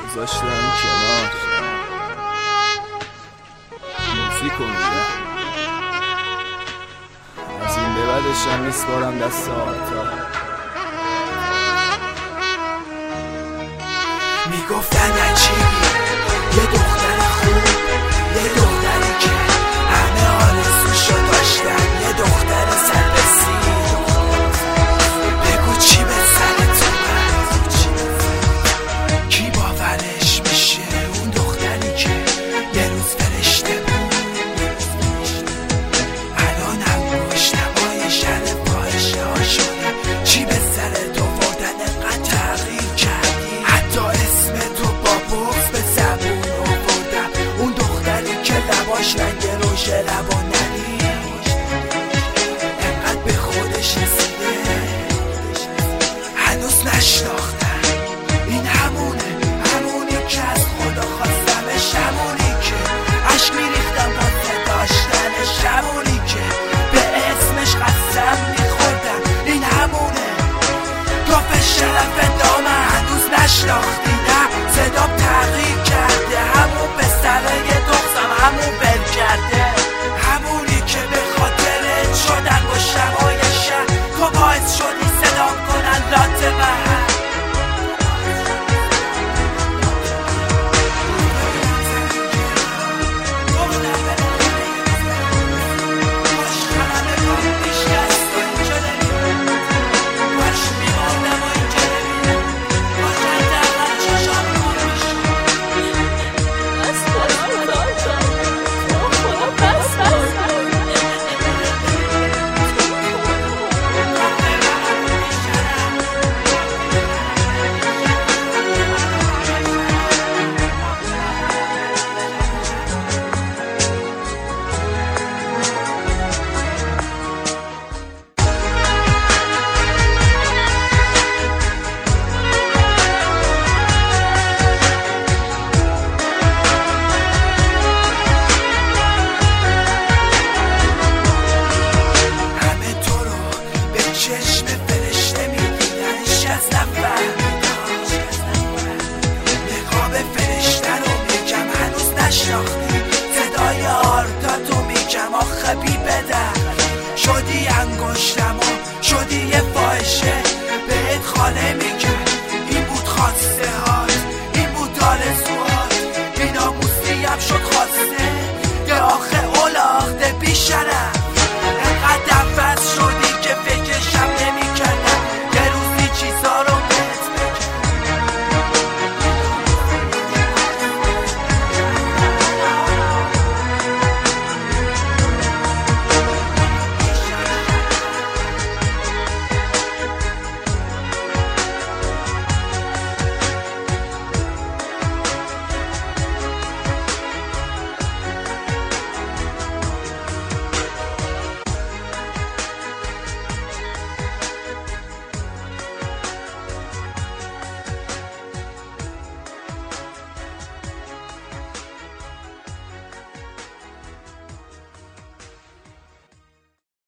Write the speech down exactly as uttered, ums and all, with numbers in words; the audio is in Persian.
گذاشتن کنار موزیکو میگم از این به بعدش هم میسپارم دست آرتا. میگفتن عجیبی یه دختر خوب، یه دختری که همه آرزوشو داشتن، یه دختر سررسی. بگو چی به سر تو من، کی باورش میشه اون دختری که یه روز فرشته بود الان هم گشتمای شهر فاحشه ها شده. چی به سر تو بردن انقدر تغییر کردی، حتی اسم تو با بغض به زبون آوردم. اون دختری که لباش رنگ روش لبا نری انقدر به خودش رسیده هنوز نشناختم. این همونه همونی که از خدا خواستمش، همونی که عشق میریختم واسه داشتنش، همونی که به اسمش قسم میخوردم. این همونه توف شرف دامن هنوز نشناختی، نه صدام تغییر کرده، همون به سرای دختم همون بل کرده، همونی که به خاطرت شدن با شمای شهر تو باعث شدی صدام کنن لات من. چشم فرشته میدیدنش از نقاب فرشته رو میگم هنوز نشناختی، صدای آرتا تو میگم آخه بی بدن شدی انگشتم و شدی یه فاحشه.